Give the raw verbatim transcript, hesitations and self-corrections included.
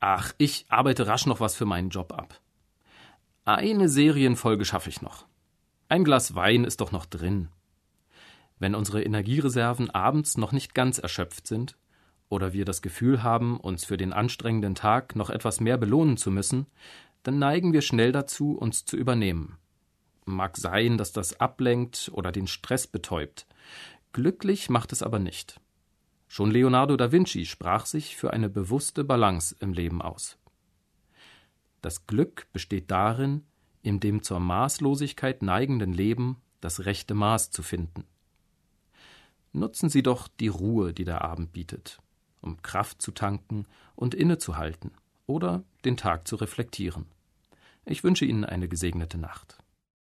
Ach, ich arbeite rasch noch was für meinen Job ab. Eine Serienfolge schaffe ich noch. Ein Glas Wein ist doch noch drin. Wenn unsere Energiereserven abends noch nicht ganz erschöpft sind oder wir das Gefühl haben, uns für den anstrengenden Tag noch etwas mehr belohnen zu müssen, dann neigen wir schnell dazu, uns zu übernehmen. Mag sein, dass das ablenkt oder den Stress betäubt. Glücklich macht es aber nicht. Schon Leonardo da Vinci sprach sich für eine bewusste Balance im Leben aus. Das Glück besteht darin, im dem zur Maßlosigkeit neigenden Leben das rechte Maß zu finden. Nutzen Sie doch die Ruhe, die der Abend bietet, um Kraft zu tanken und innezuhalten oder den Tag zu reflektieren. Ich wünsche Ihnen eine gesegnete Nacht.